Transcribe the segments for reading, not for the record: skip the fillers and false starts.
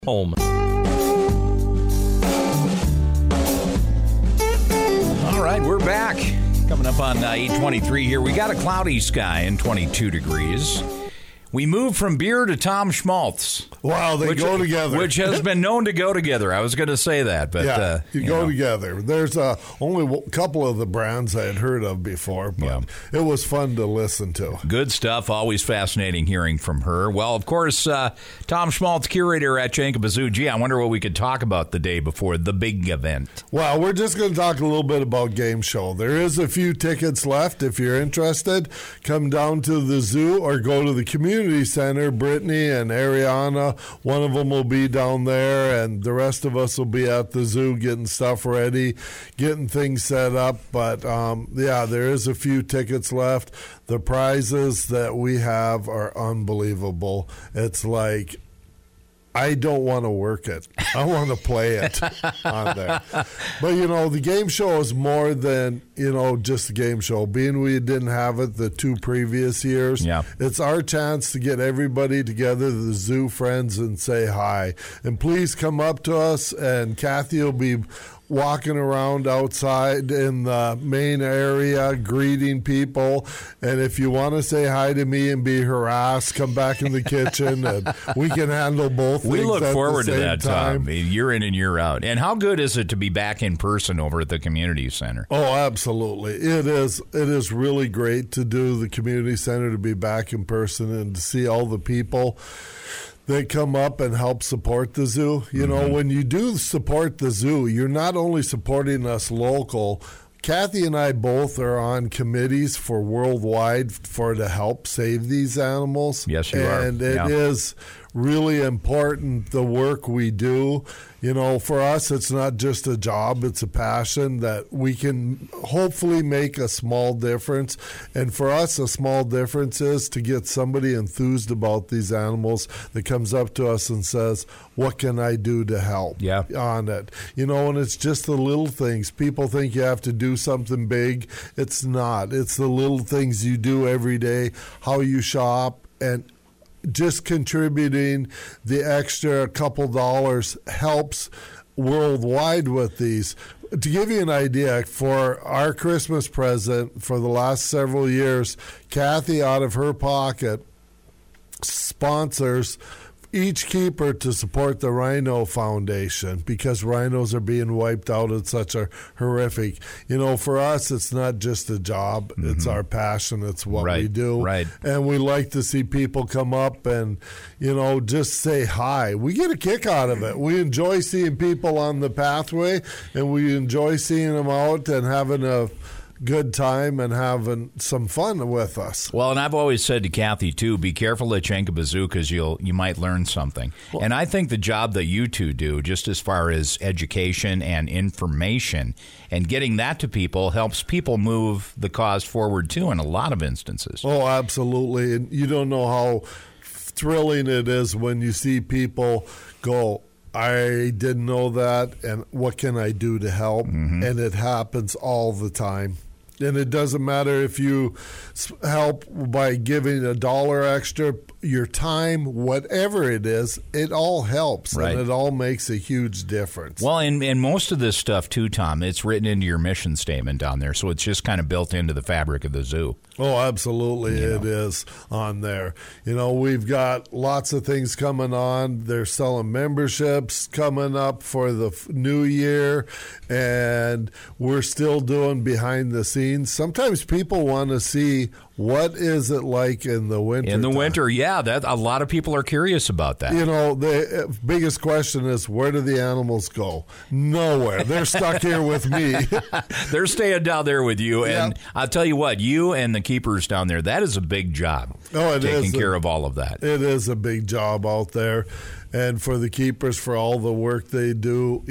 Home. All right, we're back. Coming up on 8:23 here. We got a cloudy sky and 22 degrees. We moved from beer to Tom Schmaltz. Wow, they go together. Which has been known to go together. I was going to say that, but yeah, you go together. There's only a couple of the brands I had heard of before, but it was fun to listen to. Good stuff. Always fascinating hearing from her. Well, of course, Tom Schmaltz, curator at Kankakee. Gee, I wonder what we could talk about the day before the big event. Well, we're just going to talk a little bit about Game Show. There is a few tickets left. If you're interested, come down to the zoo or go to the community center. Brittany and Ariana, one of them will be down there, and the rest of us will be at the zoo getting stuff ready, getting things set up. But, there is a few tickets left. The prizes that we have are unbelievable. It's like, I don't want to work it. I want to play it on there. But, the game show is more than, just a game show. Being we didn't have it the 2 previous years, it's our chance to get everybody together, the zoo friends, and say hi. And please come up to us, and Kathy will be walking around outside in the main area greeting people. And if you want to say hi to me and be harassed, come back in the kitchen and we can handle both things. We look forward to that, time. Tom. Year in and year out. And how good is it to be back in person over at the community center? Oh, absolutely. It is really great to do the community center, to be back in person and to see all the people that come up and help support the zoo. When you do support the zoo, you're not only supporting us local. Kathy and I both are on committees for worldwide to help save these animals. Yes, you are. And it is really important, the work we do. For us, it's not just a job, it's a passion that we can hopefully make a small difference. And for us, a small difference is to get somebody enthused about these animals that comes up to us and says, what can I do to help on it? And it's just the little things. People think you have to do something big. It's not. It's the little things you do every day, how you shop, and just contributing the extra couple dollars helps worldwide with these. To give you an idea, for our Christmas present for the last several years, Kathy, out of her pocket, sponsors each keeper to support the Rhino Foundation because rhinos are being wiped out. It's such a horrific. For us, it's not just a job. Mm-hmm. It's our passion. It's what we do. Right. And we like to see people come up and, just say hi. We get a kick out of it. We enjoy seeing people on the pathway, and we enjoy seeing them out and having a good time and having some fun with us. Well, and I've always said to Kathy, too, be careful at Kankakee Zoo because you might learn something. Well, and I think the job that you two do, just as far as education and information and getting that to people, helps people move the cause forward, too, in a lot of instances. Oh, absolutely. And you don't know how thrilling it is when you see people go, I didn't know that, and what can I do to help? Mm-hmm. And it happens all the time. And it doesn't matter if you help by giving $1 extra, your time, whatever it is, it all helps. Right. And it all makes a huge difference. Well, and most of this stuff, too, Tom, it's written into your mission statement down there. So it's just kind of built into the fabric of the zoo. Oh, absolutely. It is on there. We've got lots of things coming on. They're selling memberships coming up for the new year. And we're still doing behind the scenes. Sometimes people want to see what is it like in the winter. In the winter, that a lot of people are curious about that. The biggest question is, where do the animals go? Nowhere. They're stuck here with me. They're staying down there with you. And I'll tell you what, you and the keepers down there, that is a big job. Oh, it is. Taking care of all of that. It is a big job out there. And for the keepers, for all the work they do,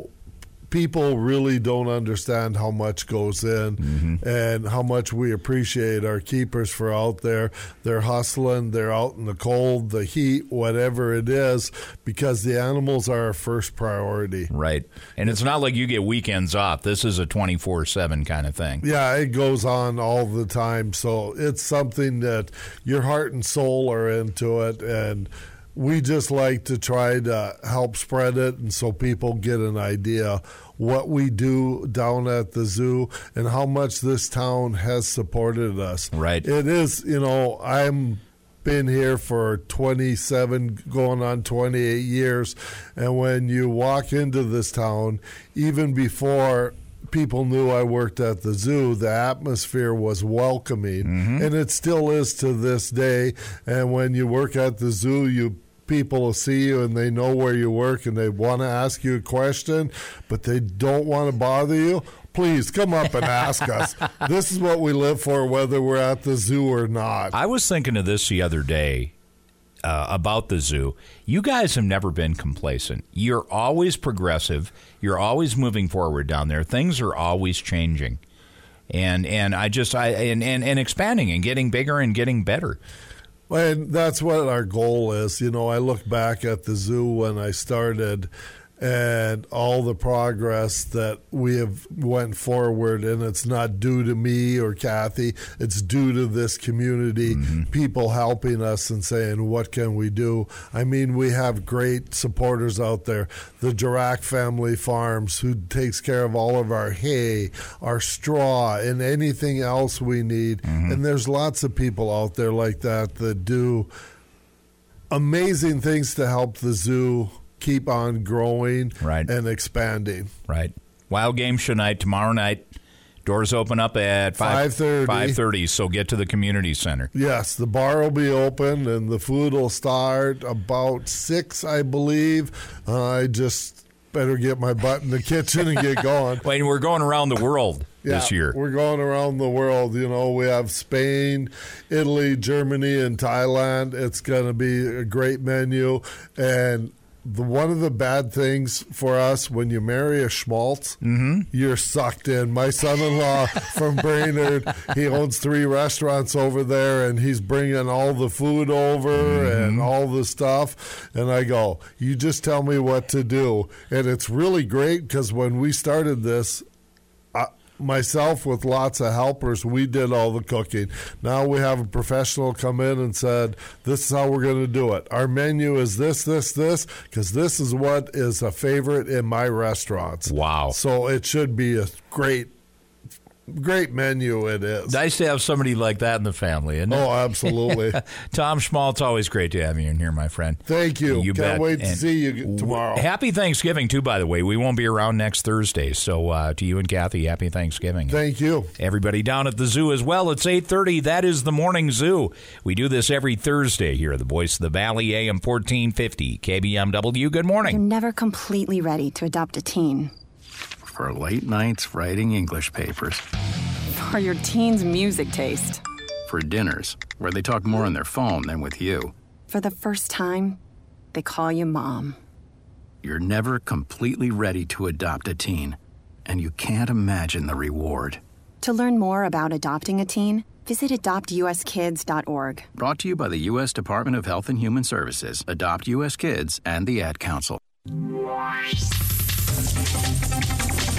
people really don't understand how much goes in and how much we appreciate our keepers for out there. They're hustling. They're out in the cold, the heat, whatever it is, because the animals are our first priority. Right. And it's not like you get weekends off. This is a 24/7 kind of thing. Yeah, it goes on all the time. So it's something that your heart and soul are into it, and we just like to try to help spread it, and so people get an idea what we do down at the zoo and how much this town has supported us. Right. It is, I'm been here for 27 going on 28 years, and when you walk into this town, even before people knew I worked at the zoo, the atmosphere was welcoming, and it still is to this day. And when you work at the zoo, people will see you and they know where you work and they want to ask you a question, but they don't want to bother you. Please come up and ask us. This is what we live for, whether we're at the zoo or not. I was thinking of this the other day about the zoo. You guys have never been complacent. You're always progressive. You're always moving forward down there. Things are always changing, and expanding and getting bigger and getting better. And that's what our goal is. I look back at the zoo when I started and all the progress that we have went forward, and it's not due to me or Kathy. It's due to this community, people helping us and saying, what can we do? I mean, we have great supporters out there. The Dirac Family Farms, who takes care of all of our hay, our straw, and anything else we need. And there's lots of people out there like that do amazing things to help the zoo keep on growing and expanding. Right. Wild Game Show night tomorrow night. Doors open up at 5:30, so get to the community center. Yes, the bar will be open and the food will start about 6, I believe. I just better get my butt in the kitchen and get going. Wait, we're going around the world this year. We're going around the world. We have Spain, Italy, Germany, and Thailand. It's going to be a great menu. And one of the bad things for us, when you marry a schmaltz, you're sucked in. My son-in-law from Brainerd, he owns 3 restaurants over there, and he's bringing all the food over and all the stuff. And I go, you just tell me what to do. And it's really great because when we started this, myself with lots of helpers, we did all the cooking. Now we have a professional come in and said, this is how we're going to do it. Our menu is this, because this is what is a favorite in my restaurants. Wow. So it should be a great menu. It is. Nice to have somebody like that in the family, isn't it? Oh, absolutely. Tom Schmaltz, always great to have you in here, my friend. Thank you. You Can't bet. wait to see you tomorrow. Happy Thanksgiving, too, by the way. We won't be around next Thursday, so to you and Kathy, happy Thanksgiving. Thank you. Everybody down at the zoo as well. It's 8:30. That is the Morning Zoo. We do this every Thursday here at the Voice of the Valley, AM 1450, KBMW. Good morning. You're never completely ready to adopt a teen. For late nights writing English papers. For your teen's music taste. For dinners, where they talk more on their phone than with you. For the first time, they call you Mom. You're never completely ready to adopt a teen, and you can't imagine the reward. To learn more about adopting a teen, visit adoptuskids.org. Brought to you by the U.S. Department of Health and Human Services, Adopt U.S. Kids, and the Ad Council.